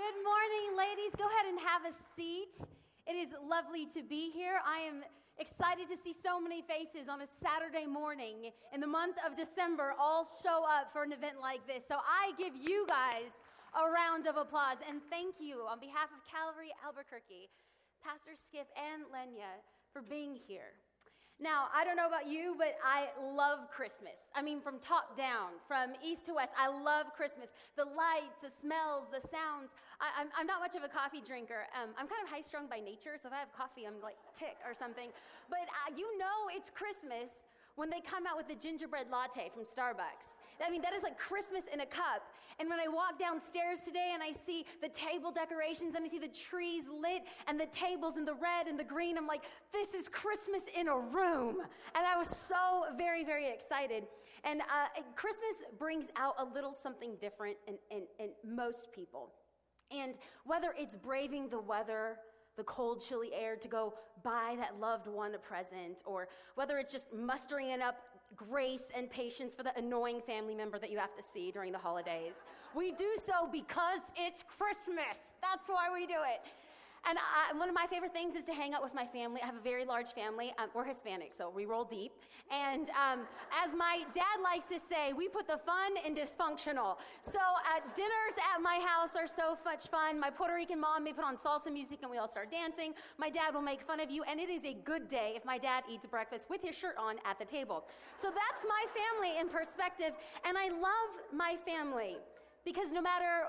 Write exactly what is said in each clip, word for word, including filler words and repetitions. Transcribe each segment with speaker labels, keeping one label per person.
Speaker 1: Good morning, ladies. Go ahead and have a seat. It is lovely to be here. I am excited to see so many faces on a Saturday morning in the month of December all show up for an event like this. So I give you guys a round of applause and thank you on behalf of Calvary Albuquerque, Pastor Skip and Lenya for being here. Now, I don't know about you, but I love Christmas. I mean, from top down, from east to west, I love Christmas. The lights, the smells, the sounds. I, I'm, I'm not much of a coffee drinker. Um, I'm kind of high-strung by nature, so if I have coffee, I'm like tick or something. But uh, you know it's Christmas when they come out with the gingerbread latte from Starbucks. I mean, that is like Christmas in a cup. And when I walk downstairs today and I see the table decorations and I see the trees lit and the tables in the red and the green, I'm like, this is Christmas in a room. And I was so very, very excited. And uh, Christmas brings out a little something different in, in, in most people. And whether it's braving the weather, the cold, chilly air to go buy that loved one a present, or whether it's just mustering it up grace and patience for the annoying family member that you have to see during the holidays. We do so because it's Christmas. That's why we do it. And I, one of my favorite things is to hang out with my family. I have a very large family. Um, we're Hispanic, so we roll deep. And um, as my dad likes to say, we put the fun in dysfunctional. So uh, dinners at my house are so much fun. My Puerto Rican mom may put on salsa music and we all start dancing. My dad will make fun of you, and it is a good day if my dad eats breakfast with his shirt on at the table. So that's my family in perspective, and I love my family because no matter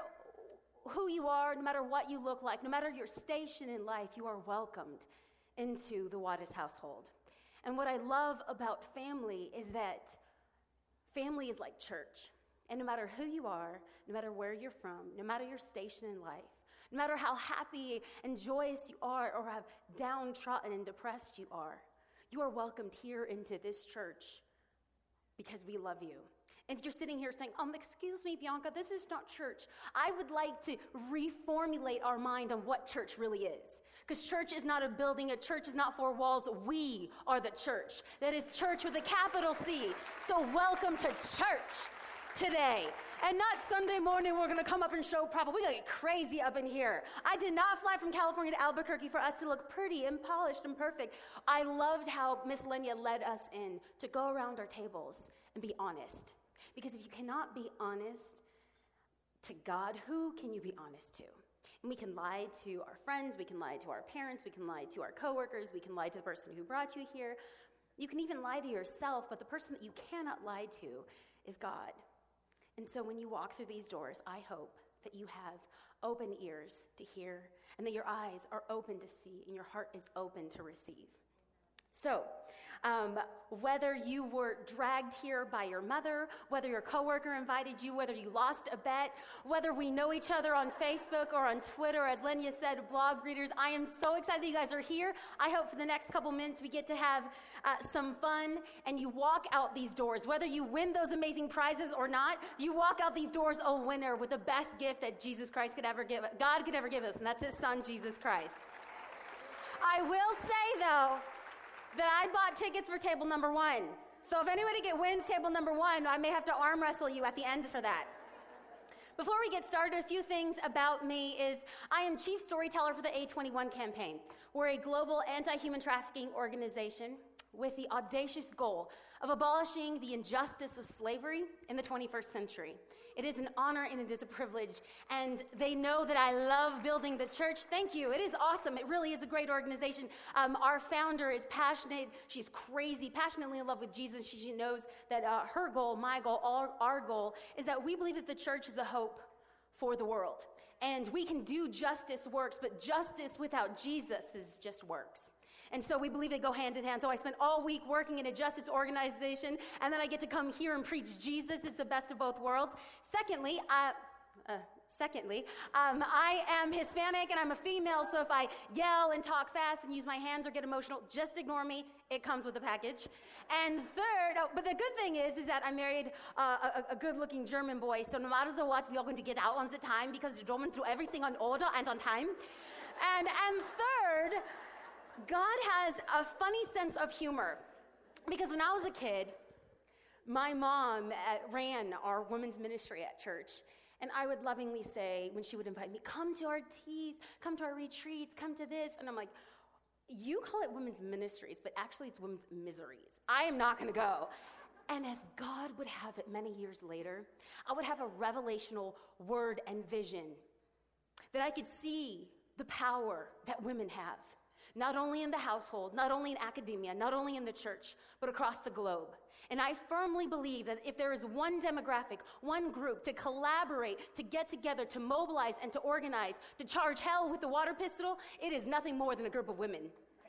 Speaker 1: who you are, no matter what you look like, no matter your station in life, you are welcomed into the Waters household. And what I love about family is that family is like church. And no matter who you are, no matter where you're from, no matter your station in life, no matter how happy and joyous you are or how downtrodden and depressed you are, you are welcomed here into this church because we love you. And if you're sitting here saying, um, excuse me, Bianca, this is not church, I would like to reformulate our mind on what church really is. Because church is not a building, a church is not four walls, we are the church. That is church with a capital C. So welcome to church today. And not Sunday morning, we're going to come up and show proper. We're going to get crazy up in here. I did not fly from California to Albuquerque for us to look pretty and polished and perfect. I loved how Miss Lenya led us in to go around our tables and be honest. Because if you cannot be honest to God, who can you be honest to? And we can lie to our friends, we can lie to our parents, we can lie to our coworkers, we can lie to the person who brought you here. You can even lie to yourself, but the person that you cannot lie to is God. And so when you walk through these doors, I hope that you have open ears to hear and that your eyes are open to see and your heart is open to receive. So, um, whether you were dragged here by your mother, whether your coworker invited you, whether you lost a bet, whether we know each other on Facebook or on Twitter, as Lenya said, blog readers, I am so excited that you guys are here. I hope for the next couple minutes we get to have uh, some fun and you walk out these doors. Whether you win those amazing prizes or not, you walk out these doors a winner with the best gift that Jesus Christ could ever give, God could ever give us, and that's his son, Jesus Christ. I will say, though, that I bought tickets for table number one. So if anybody get wins table number one, I may have to arm wrestle you at the end for that. Before we get started, a few things about me is I am chief storyteller for the A twenty-one campaign. We're a global anti-human trafficking organization with the audacious goal of abolishing the injustice of slavery in the twenty-first century. It is an honor and it is a privilege, and they know that I love building the church. Thank you. It is awesome. It really is a great organization. Um, our founder is passionate. She's crazy, passionately in love with Jesus. She, she knows that uh, her goal, my goal, all, our goal is that we believe that the church is a hope for the world. And we can do justice works, but justice without Jesus is just works. And so we believe they go hand in hand. So I spent all week working in a justice organization, and then I get to come here and preach Jesus. It's the best of both worlds. Secondly, uh, uh, secondly, um, I am Hispanic and I'm a female, so if I yell and talk fast and use my hands or get emotional, just ignore me. It comes with the package. And third, oh, but the good thing is, is that I married uh, a, a good-looking German boy, so no matter what, we are going to get out on the time because the Germans do everything on order and on time. And, and third, God has a funny sense of humor, because when I was a kid, my mom uh, ran our women's ministry at church, And I would lovingly say, when she would invite me, come to our teas, come to our retreats, come to this. And I'm like, you call it women's ministries, but actually it's women's miseries. I am not going to go. And as God would have it many years later, I would have a revelational word and vision that I could see the power that women have, not only in the household, not only in academia, not only in the church, but across the globe. And I firmly believe that if there is one demographic, one group to collaborate, to get together, to mobilize, and to organize, to charge hell with the water pistol, it is nothing more than a group of women.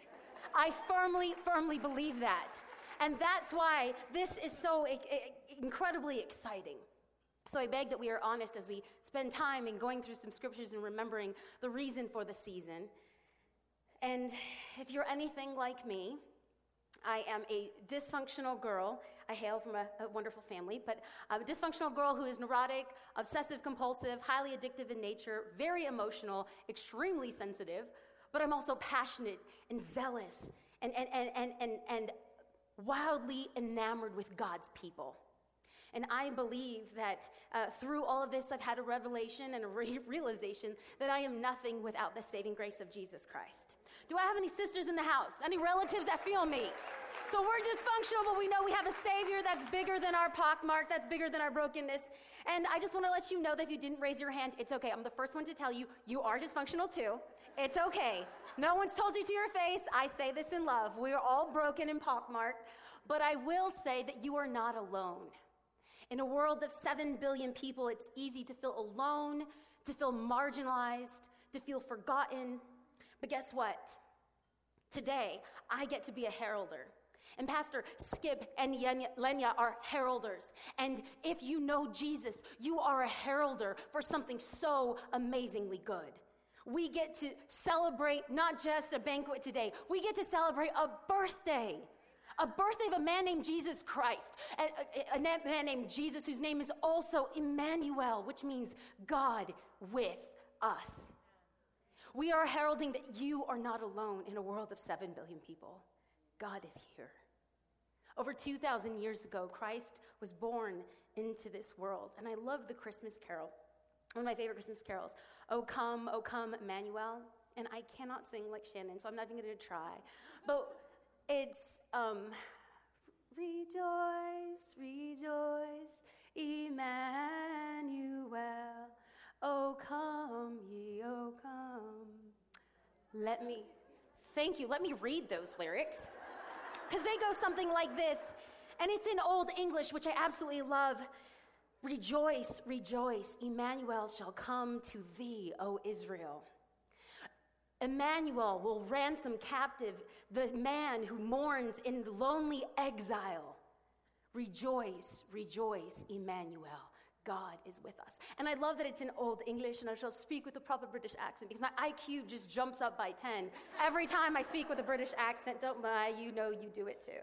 Speaker 1: I firmly, firmly believe that. And that's why this is so I- I- incredibly exciting. So I beg that we are honest as we spend time in going through some scriptures and remembering the reason for the season. And if you're anything like me, I am a dysfunctional girl. I hail from a, a wonderful family, but I'm a dysfunctional girl who is neurotic, obsessive compulsive, highly addictive in nature, very emotional, extremely sensitive, but I'm also passionate and zealous and, and, and, and, and, and wildly enamored with God's people. And I believe that uh, through all of this, I've had a revelation and a re- realization that I am nothing without the saving grace of Jesus Christ. Do I have any sisters in the house? Any relatives that feel me? So we're dysfunctional, but we know we have a Savior that's bigger than our pockmark, that's bigger than our brokenness. And I just want to let you know that if you didn't raise your hand, it's okay. I'm the first one to tell you, you are dysfunctional too. It's okay. No one's told you to your face. I say this in love. We are all broken and pockmarked. But I will say that you are not alone. In a world of seven billion people, it's easy to feel alone, to feel marginalized, to feel forgotten. But guess what? Today, I get to be a heralder. And Pastor Skip and Lenya are heralders. And if you know Jesus, you are a heralder for something so amazingly good. We get to celebrate not just a banquet today. We get to celebrate a birthday. A birthday of a man named Jesus Christ, a, a, a man named Jesus whose name is also Emmanuel, which means God with us. We are heralding that you are not alone in a world of seven billion people. God is here. Over two thousand years ago, Christ was born into this world. And I love the Christmas carol, one of my favorite Christmas carols. O come, O come, Emmanuel. And I cannot sing like Shannon, so I'm not even going to try. But it's, um, rejoice, rejoice, Emmanuel. Oh, come ye, oh, come. Let me, thank you, let me read those lyrics. Because they go something like this. And it's in Old English, which I absolutely love. Rejoice, rejoice, Emmanuel shall come to thee, O Israel. Emmanuel will ransom captive the man who mourns in lonely exile. Rejoice, rejoice, Emmanuel. God is with us. And I love that it's in Old English, and I shall speak with a proper British accent because my I Q just jumps up by ten every time I speak with a British accent. Don't lie, you know you do it too.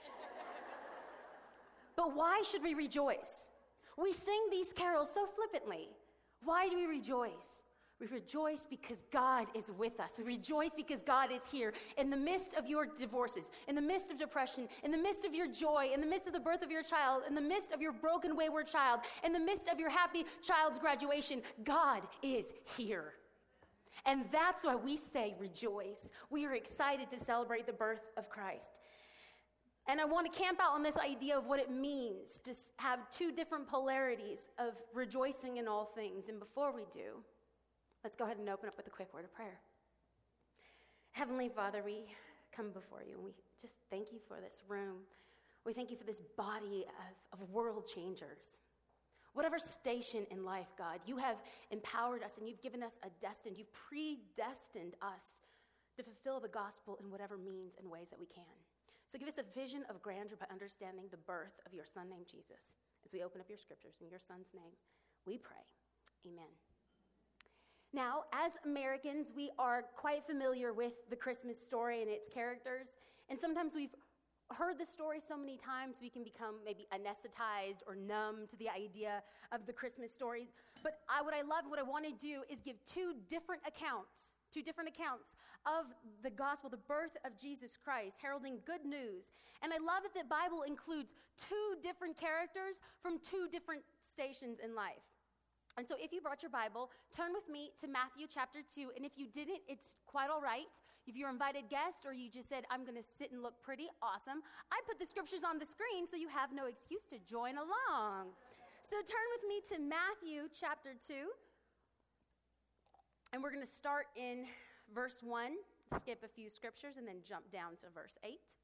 Speaker 1: But why should we rejoice? We sing these carols so flippantly. Why do we rejoice? We rejoice because God is with us. We rejoice because God is here in the midst of your divorces, in the midst of depression, in the midst of your joy, in the midst of the birth of your child, in the midst of your broken, wayward child, in the midst of your happy child's graduation. God is here. And that's why we say rejoice. We are excited to celebrate the birth of Christ. And I want to camp out on this idea of what it means to have two different polarities of rejoicing in all things. And before we do, let's go ahead and open up with a quick word of prayer. Heavenly Father, we come before you and we just thank you for this room. We thank you for this body of, of world changers. Whatever station in life, God, you have empowered us and you've given us a destiny. You've predestined us to fulfill the gospel in whatever means and ways that we can. So give us a vision of grandeur by understanding the birth of your son named Jesus. As we open up your scriptures in your son's name, we pray. Amen. Now, as Americans, we are quite familiar with the Christmas story and its characters. And sometimes we've heard the story so many times we can become maybe anesthetized or numb to the idea of the Christmas story. But I, what I love, what I want to do is give two different accounts, two different accounts of the gospel, the birth of Jesus Christ, heralding good news. And I love that the Bible includes two different characters from two different stations in life. And so if you brought your Bible, turn with me to Matthew chapter two. And if you didn't, it's quite all right. If you're an invited guest or you just said, I'm going to sit and look pretty, awesome. I put the scriptures on the screen so you have no excuse to join along. So turn with me to Matthew chapter two. And we're going to start in verse one, skip a few scriptures, and then jump down to verse eight.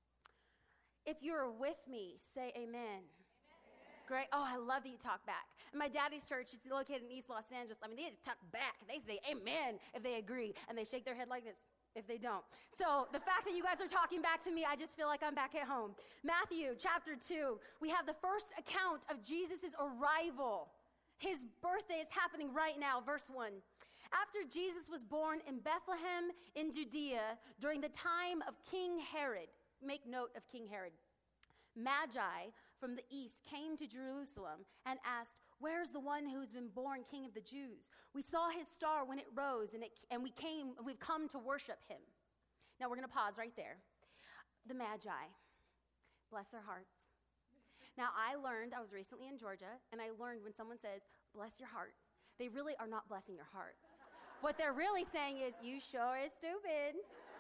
Speaker 1: If you're with me, say amen. Great. Oh, I love that you talk back. And my daddy's church is located in East Los Angeles. I mean, they talk back. They say amen if they agree. And they shake their head like this if they don't. So the fact that you guys are talking back to me, I just feel like I'm back at home. Matthew chapter two, we have the first account of Jesus' arrival. His birthday is happening right now. Verse one. After Jesus was born in Bethlehem in Judea during the time of King Herod. Make note of King Herod. Magi from the east came to Jerusalem and asked, where's the one who's been born King of the Jews? We saw his star when it rose, and, it, and we came, we've come to worship him. Now we're going to pause right there. The Magi, bless their hearts. Now I learned, I was recently in Georgia, and I learned when someone says, bless your heart, they really are not blessing your heart. What they're really saying is, you sure is stupid.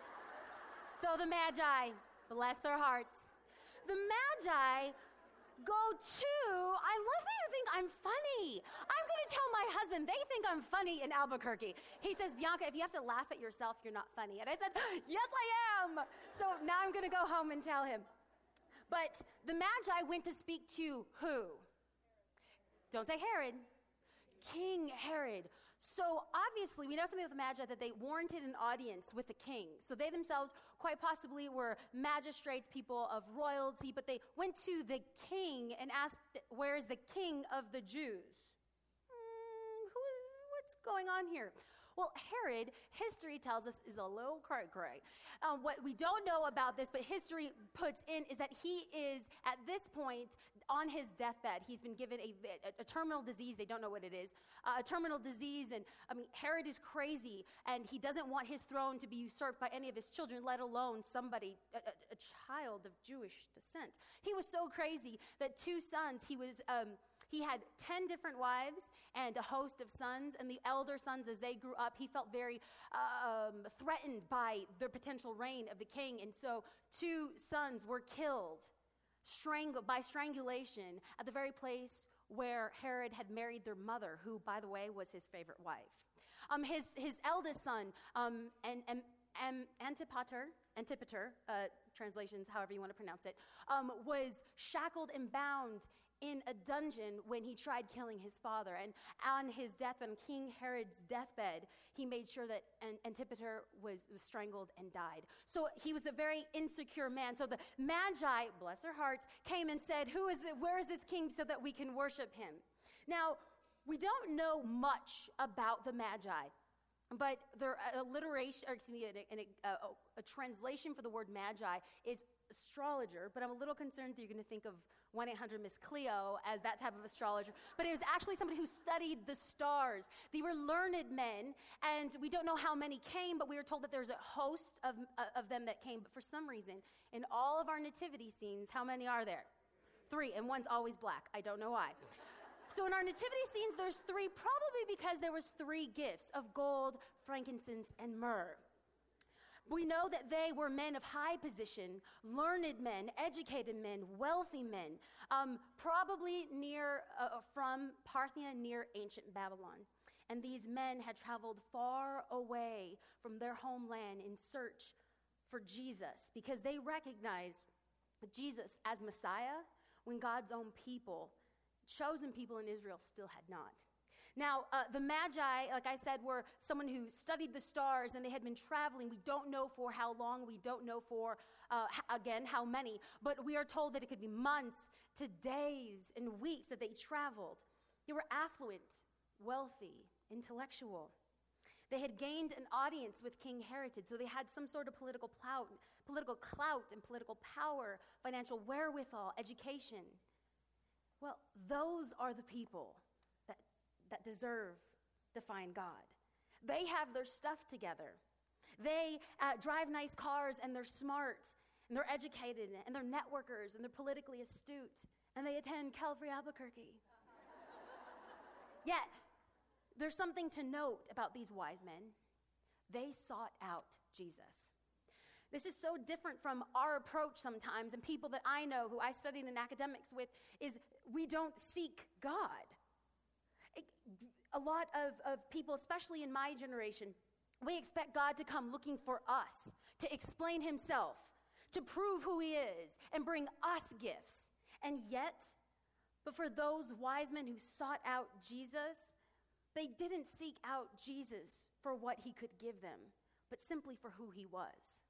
Speaker 1: So the Magi, bless their hearts. The Magi go to, I love that you think I'm funny. I'm going to tell my husband, they think I'm funny in Albuquerque. He says, Bianca, if you have to laugh at yourself, you're not funny. And I said, yes, I am. So now I'm going to go home and tell him. But the Magi went to speak to who? Don't say Herod. King Herod. So obviously, we know something about the Magi that they warranted an audience with the king. So they themselves quite possibly were magistrates, people of royalty, but they went to the king and asked, where is the king of the Jews? Mm, who, what's going on here? Well, Herod, history tells us, is a little cray-cray. Uh, what we don't know about this, but history puts in, is that he is, at this point, on his deathbed. He's been given a, a, a terminal disease. They don't know what it is. Uh, a terminal disease, and I mean, Herod is crazy, and he doesn't want his throne to be usurped by any of his children, let alone somebody, a, a, a child of Jewish descent. He was so crazy that two sons, he was... Um, He had ten different wives and a host of sons, and the elder sons, as they grew up, he felt very um, threatened by the potential reign of the king, and so two sons were killed strangled by strangulation at the very place where Herod had married their mother, who, by the way, was his favorite wife. Um, his, his eldest son, um, and, and, and Antipater, Antipater, uh, translations, however you want to pronounce it, um, was shackled and bound in a dungeon when he tried killing his father. And on his deathbed, on King Herod's deathbed, he made sure that Antipater was, was strangled and died. So he was a very insecure man. So the Magi, bless their hearts, came and said, "Who is it? Where is this king so that we can worship him?" Now, we don't know much about the Magi, but their alliteration, or excuse me, a, a, a, a translation for the word Magi is astrologer, but I'm a little concerned that you're going to think of one eight hundred Miss Cleo as that type of astrologer. But it was actually somebody who studied the stars. They were learned men, and we don't know how many came, but we were told that there's a host of, uh, of them that came. But for some reason, in all of our nativity scenes, how many are there? Three, and one's always black. I don't know why. So in our nativity scenes, there's three, probably because there was three gifts of gold, frankincense, and myrrh. We know that they were men of high position, learned men, educated men, wealthy men, um, probably near uh, from Parthia, near ancient Babylon. And these men had traveled far away from their homeland in search for Jesus because they recognized Jesus as Messiah when God's own people, chosen people in Israel, still had not. Now, uh, the Magi, like I said, were someone who studied the stars, and they had been traveling. We don't know for how long. We don't know for, uh, h- again, how many. But we are told that it could be months to days and weeks that they traveled. They were affluent, wealthy, intellectual. They had gained an audience with King Herod, so they had some sort of political clout, political clout and political power, financial wherewithal, education. Well, those are the people that deserve to find God. They have their stuff together. They uh, drive nice cars, and they're smart, and they're educated, and they're networkers, and they're politically astute, and they attend Calvary Albuquerque. Yet, there's something to note about these wise men. They sought out Jesus. This is so different from our approach sometimes, and people that I know who I studied in academics with, is we don't seek God. A lot of, of people, especially in my generation, we expect God to come looking for us, to explain himself, to prove who he is, and bring us gifts. And yet, but for those wise men who sought out Jesus, they didn't seek out Jesus for what he could give them, but simply for who he was.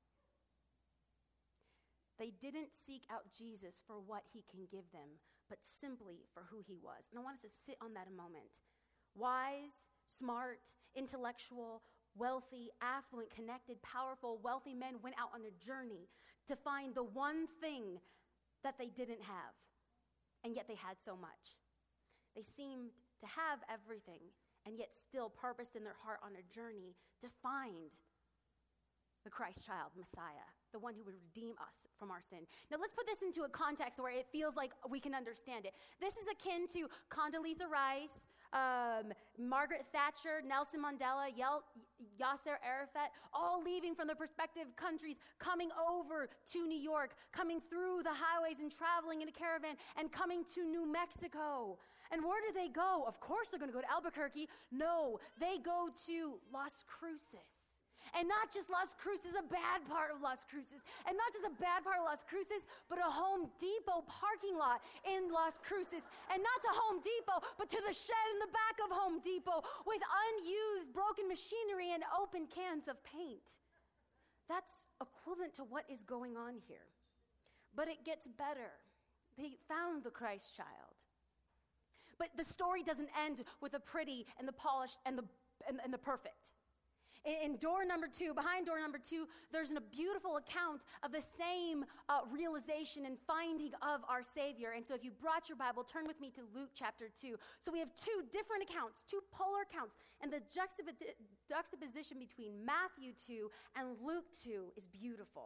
Speaker 1: They didn't seek out Jesus for what he can give them, but simply for who he was. And I want us to sit on that a moment. Wise, smart, intellectual, wealthy, affluent, connected, powerful, wealthy men went out on a journey to find the one thing that they didn't have, and yet they had so much. They seemed to have everything, and yet still purposed in their heart on a journey to find the Christ child, Messiah, the one who would redeem us from our sin. Now let's put this into a context where it feels like we can understand it. This is akin to Condoleezza Rice, um, Margaret Thatcher, Nelson Mandela, Yel- Yasser Arafat, all leaving from their respective countries, coming over to New York, coming through the highways and traveling in a caravan and coming to New Mexico. And where do they go? Of course they're going to go to Albuquerque. No, they go to Las Cruces. And not just Las Cruces, a bad part of Las Cruces. And not just a bad part of Las Cruces, but a Home Depot parking lot in Las Cruces. And not to Home Depot, but to the shed in the back of Home Depot with unused broken machinery and open cans of paint. That's equivalent to what is going on here. But it gets better. They found the Christ child. But the story doesn't end with the pretty and the polished and the and, and the perfect. In, in door number two, behind door number two, there's a beautiful account of the same uh, realization and finding of our Savior. And so if you brought your Bible, turn with me to Luke chapter two. So we have two different accounts, two polar accounts, and the juxtap- juxtaposition between Matthew two and Luke two is beautiful.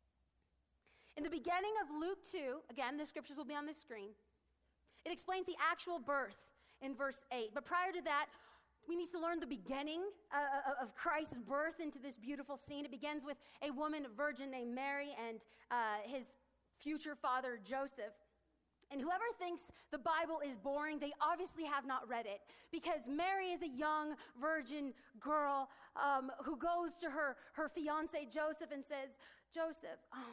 Speaker 1: In the beginning of Luke two, again, the scriptures will be on the screen, it explains the actual birth in verse eight. But prior to that, we need to learn the beginning uh, of Christ's birth into this beautiful scene. It begins with a woman, a virgin named Mary, and uh, his future father, Joseph. And whoever thinks the Bible is boring, they obviously have not read it, because Mary is a young virgin girl um, who goes to her, her fiance, Joseph, and says, Joseph, um,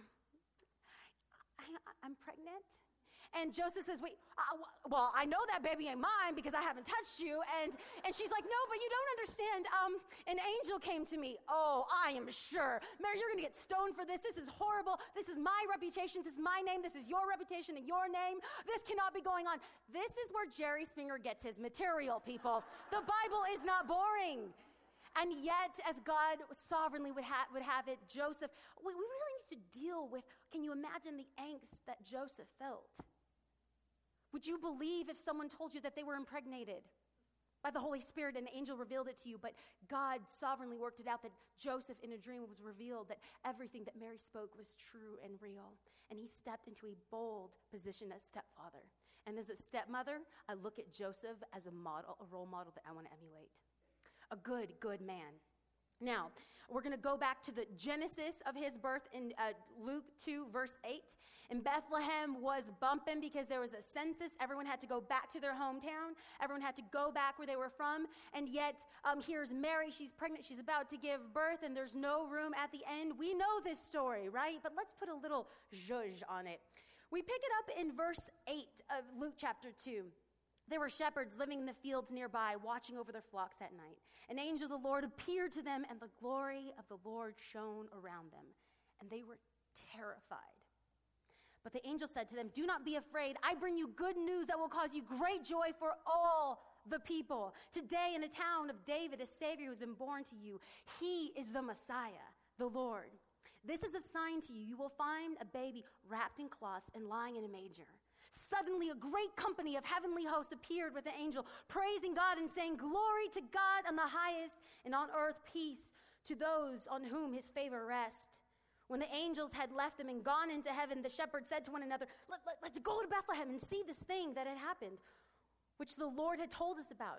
Speaker 1: I, I'm pregnant. And Joseph says, wait, uh, well, I know that baby ain't mine because I haven't touched you. And, and she's like, no, but you don't understand. Um, an angel came to me. Oh, I am sure. Mary, you're going to get stoned for this. This is horrible. This is my reputation. This is my name. This is your reputation and your name. This cannot be going on. This is where Jerry Springer gets his material, people. The Bible is not boring. And yet, as God sovereignly would, ha- would have it, Joseph, we, we really need to deal with, can you imagine the angst that Joseph felt? Would you believe if someone told you that they were impregnated by the Holy Spirit and an angel revealed it to you, but God sovereignly worked it out that Joseph in a dream was revealed that everything that Mary spoke was true and real. And he stepped into a bold position as stepfather. And as a stepmother, I look at Joseph as a model, a role model that I want to emulate. A good, good man. Now, we're going to go back to the genesis of his birth in uh, Luke two, verse eight. And Bethlehem was bumping because there was a census. Everyone had to go back to their hometown. Everyone had to go back where they were from. And yet, um, here's Mary. She's pregnant. She's about to give birth, and there's no room at the end. We know this story, right? But let's put a little zhuzh on it. We pick it up in verse eight of Luke chapter two. There were shepherds living in the fields nearby, watching over their flocks at night. An angel of the Lord appeared to them, and the glory of the Lord shone around them, and they were terrified. But the angel said to them, do not be afraid. I bring you good news that will cause you great joy for all the people. Today in the town of David, a Savior has been born to you. He is the Messiah, the Lord. This is a sign to you. You will find a baby wrapped in cloths and lying in a manger. Suddenly, a great company of heavenly hosts appeared with the angel, praising God and saying, glory to God on the highest, and on earth peace to those on whom his favor rests. When the angels had left them and gone into heaven, the shepherds said to one another, let, let, let's go to Bethlehem and see this thing that had happened, which the Lord had told us about.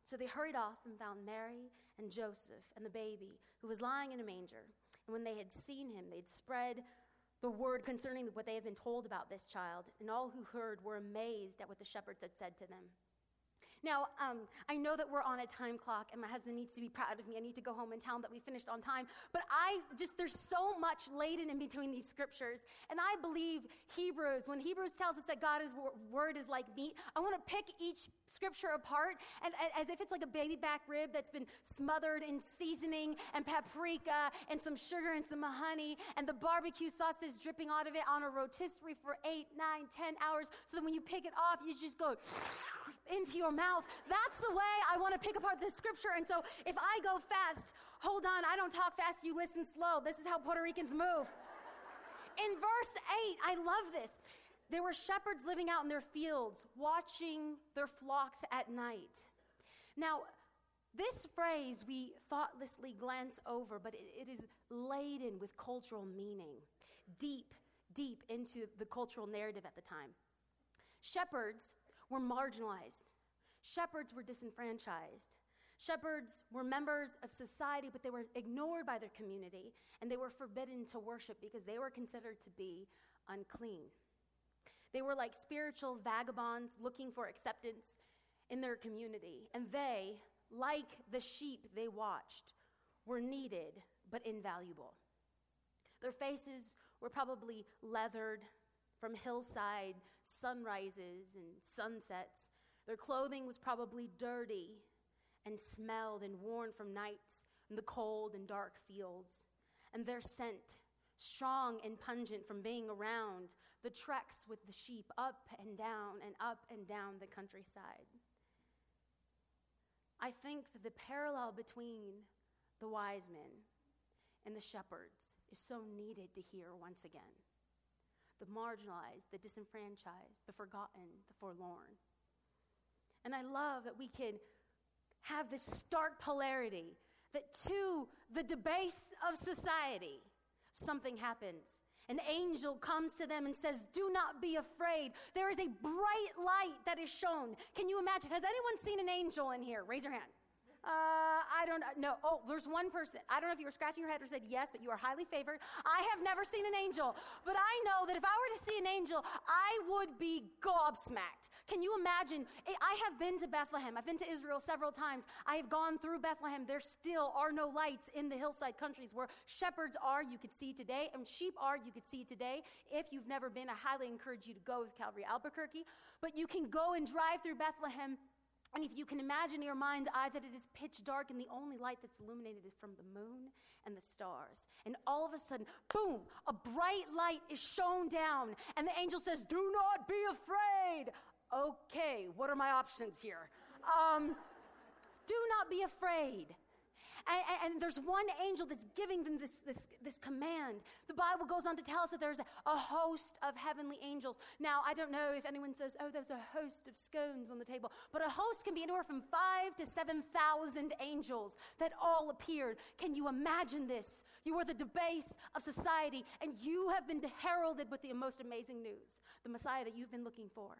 Speaker 1: So they hurried off and found Mary and Joseph and the baby who was lying in a manger. And when they had seen him, they'd spread the word concerning what they had been told about this child. And all who heard were amazed at what the shepherds had said to them. Now, um, I know that we're on a time clock, and my husband needs to be proud of me. I need to go home and tell him that we finished on time. But I just, there's so much laden in between these scriptures. And I believe Hebrews, when Hebrews tells us that God's word is like meat, I want to pick each scripture apart and, and as if it's like a baby back rib that's been smothered in seasoning and paprika and some sugar and some honey, and the barbecue sauce is dripping out of it on a rotisserie for eight, nine, ten hours, so that when you pick it off, you just go into your mouth. That's the way I want to pick apart this scripture. And so if I go fast, hold on, I don't talk fast, you listen slow. This is how Puerto Ricans move. In verse eight, I love this. There were shepherds living out in their fields, watching their flocks at night. Now, this phrase we thoughtlessly glance over, but it, it is laden with cultural meaning, deep, deep into the cultural narrative at the time. Shepherds were marginalized. Shepherds were disenfranchised. Shepherds were members of society, but they were ignored by their community, and they were forbidden to worship because they were considered to be unclean. They were like spiritual vagabonds looking for acceptance in their community, and they, like the sheep they watched, were needed but invaluable. Their faces were probably leathered from hillside sunrises and sunsets. Their clothing was probably dirty and smelled and worn from nights in the cold and dark fields. And their scent, strong and pungent from being around the treks with the sheep up and down and up and down the countryside. I think that the parallel between the wise men and the shepherds is so needed to hear once again. The marginalized, the disenfranchised, the forgotten, the forlorn. And I love that we can have this stark polarity that to the debase of society, something happens. An angel comes to them and says, "Do not be afraid. There is a bright light that is shown." Can you imagine? Has anyone seen an angel in here? Raise your hand. Uh, I don't know. Oh, there's one person. I don't know if you were scratching your head or said yes, but you are highly favored. I have never seen an angel, but I know that if I were to see an angel, I would be gobsmacked. Can you imagine? I have been to Bethlehem. I've been to Israel several times. I have gone through Bethlehem. There still are no lights in the hillside countries where shepherds are, you could see today, and sheep are, you could see today. If you've never been, I highly encourage you to go with Calvary Albuquerque. But you can go and drive through Bethlehem. And if you can imagine in your mind's eye that it is pitch dark and the only light that's illuminated is from the moon and the stars. And all of a sudden, boom, a bright light is shone down. And the angel says, "Do not be afraid." Okay, what are my options here? Um, do not be afraid. And, and, and there's one angel that's giving them this, this, this command. The Bible goes on to tell us that there's a, a host of heavenly angels. Now, I don't know if anyone says, "Oh, there's a host of scones on the table." But a host can be anywhere from five to seven thousand angels that all appeared. Can you imagine this? You are the debase of society, and you have been heralded with the most amazing news. The Messiah that you've been looking for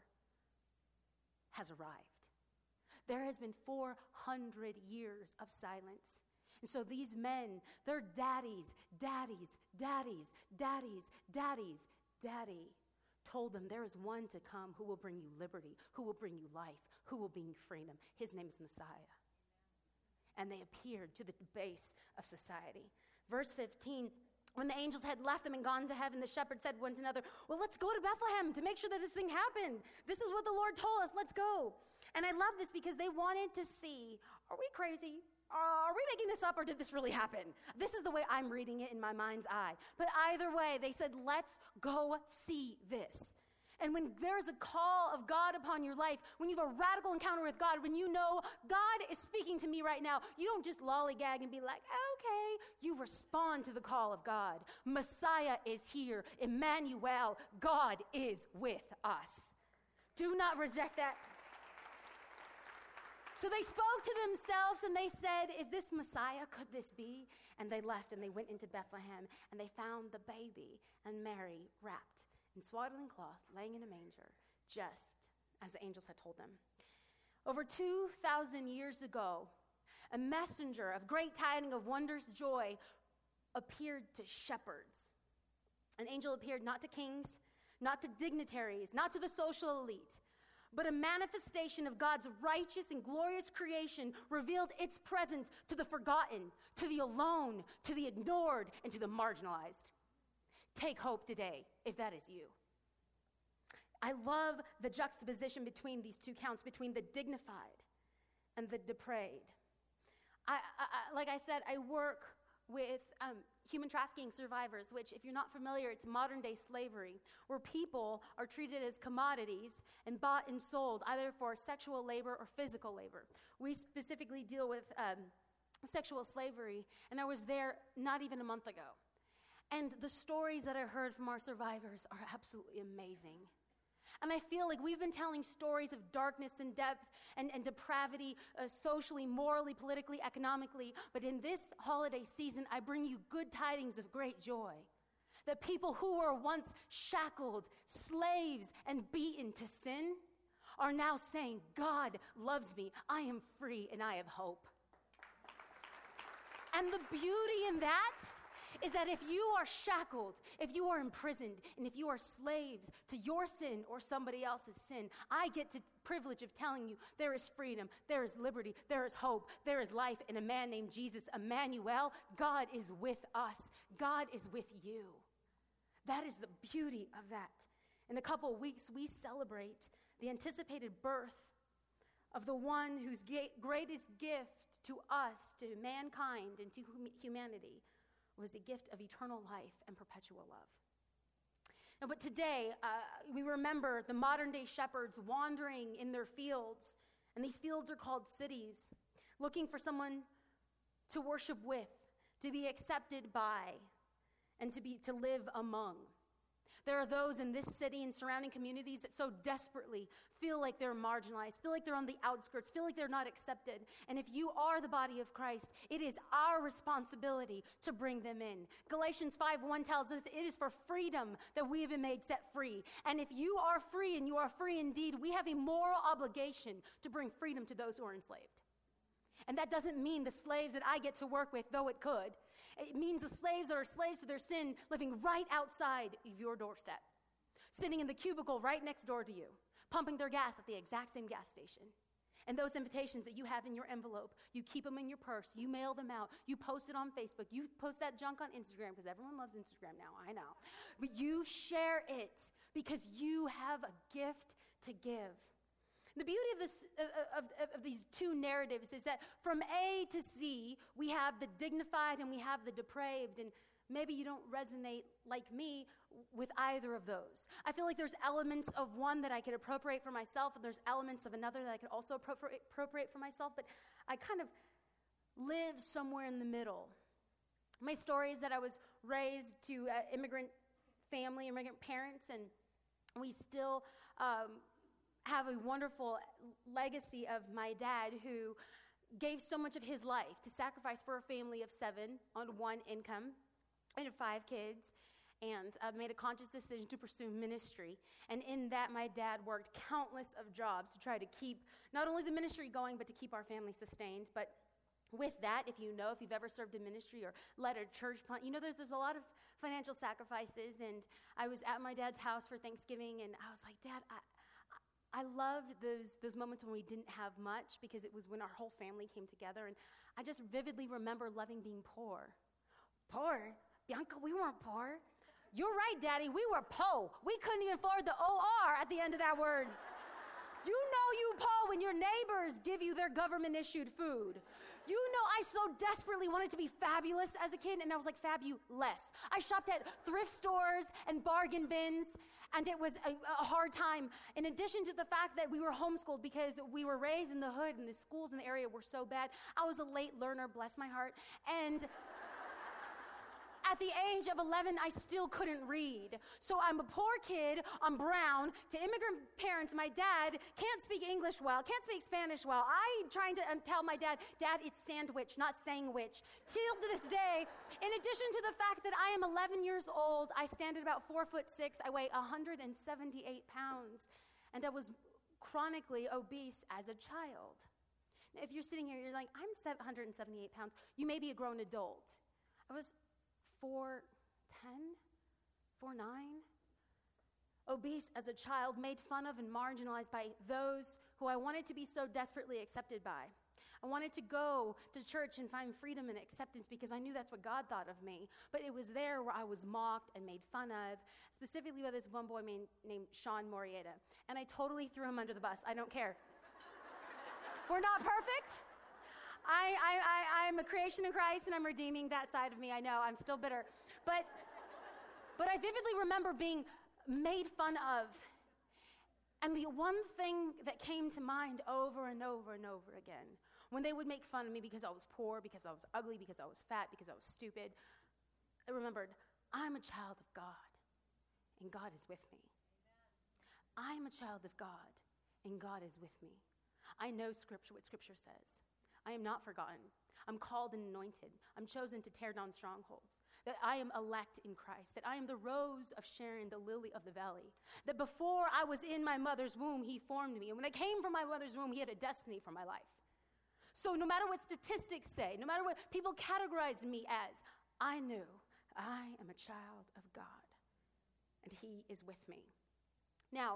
Speaker 1: has arrived. There has been four hundred years of silence. And so these men, their daddies, daddies, daddies, daddies, daddies, daddy told them there is one to come who will bring you liberty, who will bring you life, who will bring you freedom. His name is Messiah. And they appeared to the base of society. Verse fifteen, when the angels had left them and gone to heaven, the shepherds said one to another, "Well, let's go to Bethlehem to make sure that this thing happened. This is what the Lord told us. Let's go." And I love this because they wanted to see, are we crazy? Are we making this up, or did this really happen? This is the way I'm reading it in my mind's eye. But either way, they said, let's go see this. And when there's a call of God upon your life, when you have a radical encounter with God, when you know God is speaking to me right now, you don't just lollygag and be like, okay. You respond to the call of God. Messiah is here. Emmanuel, God is with us. Do not reject that. So they spoke to themselves and they said, "Is this Messiah? Could this be?" And they left and they went into Bethlehem and they found the baby and Mary wrapped in swaddling cloth, laying in a manger, just as the angels had told them. Over two thousand years ago, a messenger of great tidings of wondrous joy appeared to shepherds. An angel appeared not to kings, not to dignitaries, not to the social elite, but a manifestation of God's righteous and glorious creation revealed its presence to the forgotten, to the alone, to the ignored, and to the marginalized. Take hope today, if that is you. I love the juxtaposition between these two counts, between the dignified and the depraved. I, I, like I said, I work with um, human trafficking survivors, which, if you're not familiar, it's modern-day slavery, where people are treated as commodities and bought and sold, either for sexual labor or physical labor. We specifically deal with um, sexual slavery, and I was there not even a month ago. And the stories that I heard from our survivors are absolutely amazing. And I feel like we've been telling stories of darkness and depth and, and depravity, uh, socially, morally, politically, economically. But in this holiday season, I bring you good tidings of great joy. That people who were once shackled, slaves, and beaten to sin are now saying, God loves me, I am free, and I have hope. And the beauty in that is that if you are shackled, if you are imprisoned, and if you are slaves to your sin or somebody else's sin, I get the privilege of telling you there is freedom, there is liberty, there is hope, there is life in a man named Jesus, Emmanuel. God is with us. God is with you. That is the beauty of that. In a couple of weeks, we celebrate the anticipated birth of the one whose greatest gift to us, to mankind, and to humanity was the gift of eternal life and perpetual love. Now, but today, uh, we remember the modern-day shepherds wandering in their fields, and these fields are called cities, looking for someone to worship with, to be accepted by, and to be to live among. There are those in this city and surrounding communities that so desperately feel like they're marginalized, feel like they're on the outskirts, feel like they're not accepted. And if you are the body of Christ, it is our responsibility to bring them in. Galatians five one tells us it is for freedom that we have been made set free. And if you are free, and you are free indeed, we have a moral obligation to bring freedom to those who are enslaved. And that doesn't mean the slaves that I get to work with, though it could. It means the slaves that are slaves to their sin living right outside of your doorstep, sitting in the cubicle right next door to you, pumping their gas at the exact same gas station. And those invitations that you have in your envelope, you keep them in your purse, you mail them out, you post it on Facebook, you post that junk on Instagram, because everyone loves Instagram now, I know. But you share it because you have a gift to give. The beauty of, this, of, of, of these two narratives is that from A to Z, we have the dignified and we have the depraved, and maybe you don't resonate like me with either of those. I feel like there's elements of one that I could appropriate for myself, and there's elements of another that I could also appropriate, appropriate for myself, but I kind of live somewhere in the middle. My story is that I was raised to an immigrant family, immigrant parents, and we still um, have a wonderful legacy of my dad, who gave so much of his life to sacrifice for a family of seven on one income and five kids, and uh, made a conscious decision to pursue ministry. And in that, my dad worked countless of jobs to try to keep not only the ministry going, but to keep our family sustained. But with that, if you know, if you've ever served in ministry or led a church plant, you know there's, there's a lot of financial sacrifices. And I was at my dad's house for Thanksgiving, and I was like, Dad, I I loved those those moments when we didn't have much, because it was when our whole family came together. And I just vividly remember loving being poor. Poor? Bianca, we weren't poor. You're right, Daddy, we were po. We couldn't even afford the O R at the end of that word. You know you po when your neighbors give you their government-issued food. You know I so desperately wanted to be fabulous as a kid, and I was like, fabulous. I shopped at thrift stores and bargain bins, and it was a, a hard time. In addition to the fact that we were homeschooled because we were raised in the hood and the schools in the area were so bad, I was a late learner, bless my heart. And at the age of eleven, I still couldn't read. So I'm a poor kid, I'm brown, to immigrant parents. My dad can't speak English well, can't speak Spanish well. I'm trying to tell my dad, Dad, it's sandwich, not sandwich. Till to this day, in addition to the fact that I am eleven years old, I stand at about four foot six, I weigh one hundred seventy-eight pounds, and I was chronically obese as a child. Now, if you're sitting here, you're like, I'm one hundred seventy-eight pounds. You may be a grown adult. I was four ten, four nine. Obese as a child, made fun of and marginalized by those who I wanted to be so desperately accepted by. I wanted to go to church and find freedom and acceptance because I knew that's what God thought of me. But it was there where I was mocked and made fun of, specifically by this one boy named, named Sean Morieta. And I totally threw him under the bus. I don't care. We're not perfect. I, I, I, I'm a creation in Christ, and I'm redeeming that side of me. I know, I'm still bitter. But, but I vividly remember being made fun of. And the one thing that came to mind over and over and over again, when they would make fun of me because I was poor, because I was ugly, because I was fat, because I was stupid, I remembered, I'm a child of God, and God is with me. I'm a child of God, and God is with me. I know Scripture, what Scripture says. I am not forgotten. I'm called and anointed. I'm chosen to tear down strongholds. That I am elect in Christ. That I am the rose of Sharon, the lily of the valley. That before I was in my mother's womb, he formed me. And when I came from my mother's womb, he had a destiny for my life. So no matter what statistics say, no matter what people categorize me as, I knew I am a child of God. And he is with me. Now,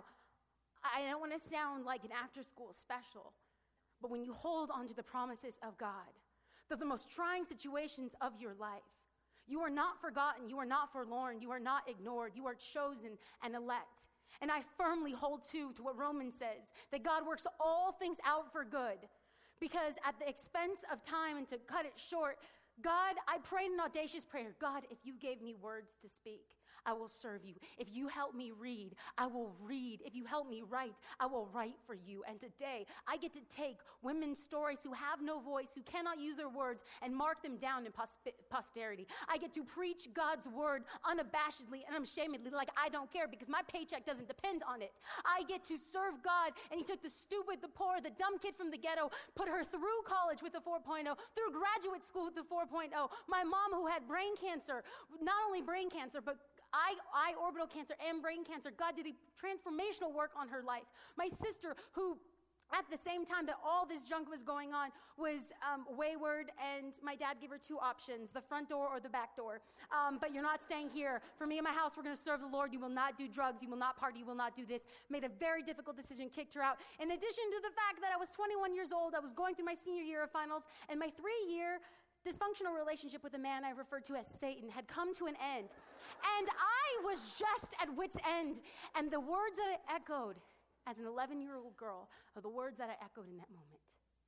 Speaker 1: I don't want to sound like an after-school special, but when you hold on to the promises of God, that the most trying situations of your life, you are not forgotten, you are not forlorn, you are not ignored, you are chosen and elect. And I firmly hold to, to what Romans says, that God works all things out for good, because at the expense of time and to cut it short, God, I prayed an audacious prayer. God, if you gave me words to speak, I will serve you. If you help me read, I will read. If you help me write, I will write for you. And today, I get to take women's stories who have no voice, who cannot use their words, and mark them down in pos- posterity. I get to preach God's word unabashedly and unashamedly, like I don't care, because my paycheck doesn't depend on it. I get to serve God, and he took the stupid, the poor, the dumb kid from the ghetto, put her through college with a four point oh, through graduate school with a four point oh. My mom, who had brain cancer, not only brain cancer, but eye, eye orbital cancer and brain cancer. God did a transformational work on her life. My sister, who at the same time that all this junk was going on, was um, wayward, and my dad gave her two options, the front door or the back door. Um, but you're not staying here. For me and my house, we're going to serve the Lord. You will not do drugs. You will not party. You will not do this. Made a very difficult decision, kicked her out. In addition to the fact that I was twenty-one years old, I was going through my senior year of finals, and my three-year dysfunctional relationship with a man I referred to as Satan had come to an end. And I was just at wit's end. And the words that I echoed as an eleven-year-old girl are the words that I echoed in that moment.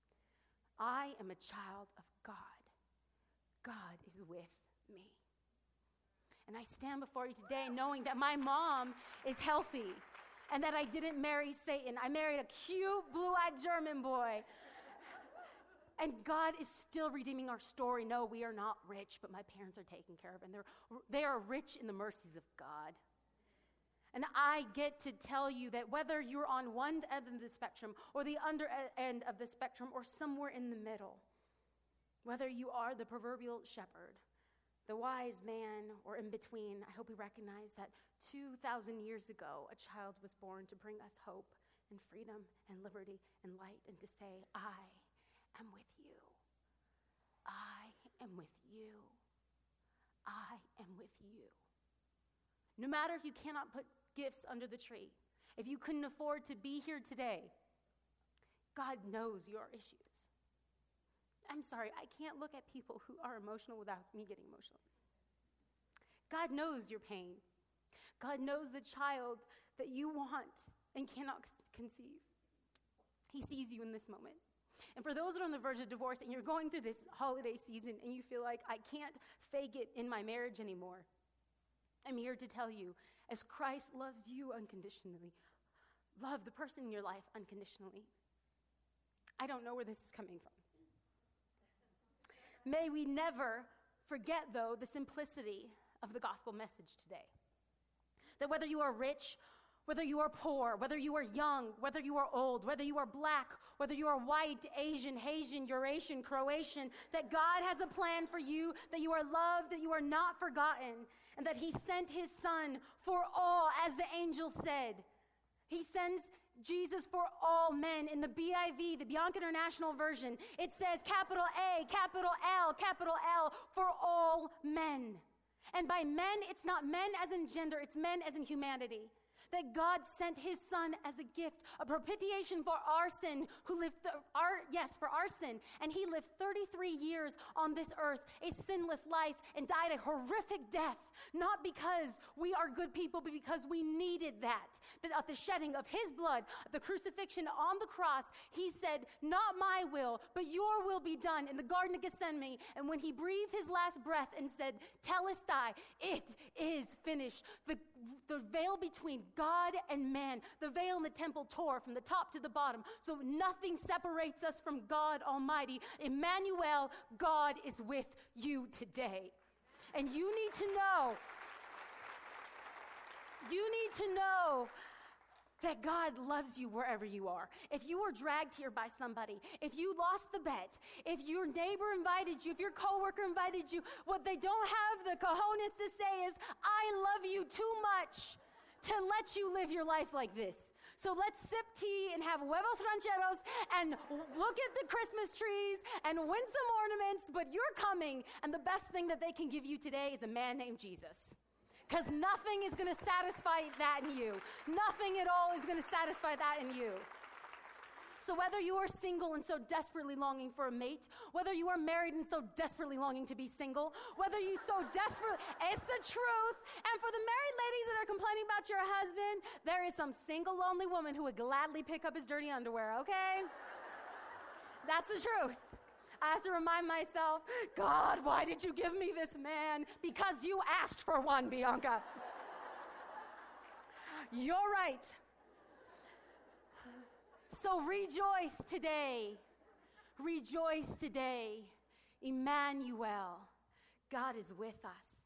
Speaker 1: I am a child of God. God is with me. And I stand before you today knowing that my mom is healthy and that I didn't marry Satan. I married a cute, blue-eyed German boy. And God is still redeeming our story. No, we are not rich, but my parents are taken care of, and they're, they are rich in the mercies of God. And I get to tell you that whether you're on one end of the spectrum or the under end of the spectrum or somewhere in the middle, whether you are the proverbial shepherd, the wise man, or in between, I hope we recognize that two thousand years ago, a child was born to bring us hope and freedom and liberty and light, and to say, I am with you. I am with you. I am with you. No matter if you cannot put gifts under the tree, if you couldn't afford to be here today, God knows your issues. I'm sorry, I can't look at people who are emotional without me getting emotional. God knows your pain. God knows the child that you want and cannot conceive. He sees you in this moment. And for those that are on the verge of divorce and you're going through this holiday season and you feel like, I can't fake it in my marriage anymore, I'm here to tell you, as Christ loves you unconditionally, love the person in your life unconditionally. I don't know where this is coming from. May we never forget, though, the simplicity of the gospel message today. That whether you are rich, whether you are poor, whether you are young, whether you are old, whether you are black, whether you are white, Asian, Haitian, Eurasian, Croatian, that God has a plan for you, that you are loved, that you are not forgotten, and that he sent his son for all, as the angel said. He sends Jesus for all men. In the B I V, the Bianca International Version, it says capital A, capital L, capital L, for all men. And by men, it's not men as in gender, it's men as in humanity. That God sent his son as a gift, a propitiation for our sin, who lived, th- our yes, for our sin. And he lived thirty-three years on this earth, a sinless life, and died a horrific death. Not because we are good people, but because we needed that. That at the shedding of his blood, the crucifixion on the cross, he said, not my will, but your will be done in the Garden of Gethsemane. And when he breathed his last breath and said, Telestai, it is finished. The, the veil between God and man, the veil in the temple tore from the top to the bottom, so nothing separates us from God Almighty. Emmanuel, God is with you today. And you need to know, you need to know that God loves you wherever you are. If you were dragged here by somebody, if you lost the bet, if your neighbor invited you, if your coworker invited you, what they don't have the cojones to say is, I love you too much to let you live your life like this. So let's sip tea and have huevos rancheros and look at the Christmas trees and win some ornaments, but you're coming, and the best thing that they can give you today is a man named Jesus. Because nothing is going to satisfy that in you. Nothing at all is going to satisfy that in you. So whether you are single and so desperately longing for a mate, whether you are married and so desperately longing to be single, whether you so desperately, it's the truth. And for the married ladies that are complaining about your husband, there is some single lonely woman who would gladly pick up his dirty underwear, okay? That's the truth. I have to remind myself, God, why did you give me this man? Because you asked for one, Bianca. You're right. So rejoice today. Rejoice today. Emmanuel, God is with us.